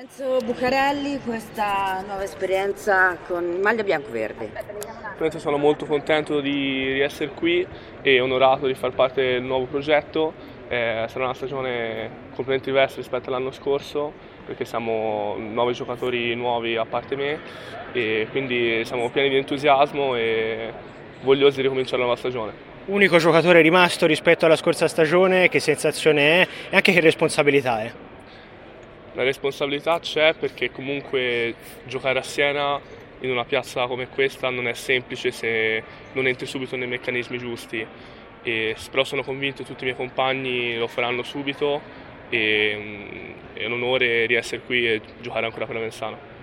Enzo Bucarelli, questa nuova esperienza con maglia bianco-verde. Veramente sono molto contento di essere qui e onorato di far parte del nuovo progetto. Sarà una stagione completamente diversa rispetto all'anno scorso perché siamo 9 giocatori nuovi a parte me e quindi siamo pieni di entusiasmo e vogliosi di ricominciare la nuova stagione. Unico giocatore rimasto rispetto alla scorsa stagione, che sensazione è e anche che responsabilità è? La responsabilità c'è perché comunque giocare a Siena in una piazza come questa non è semplice se non entri subito nei meccanismi giusti, però sono convinto che tutti i miei compagni lo faranno subito e è un onore di essere qui e giocare ancora per la Messana.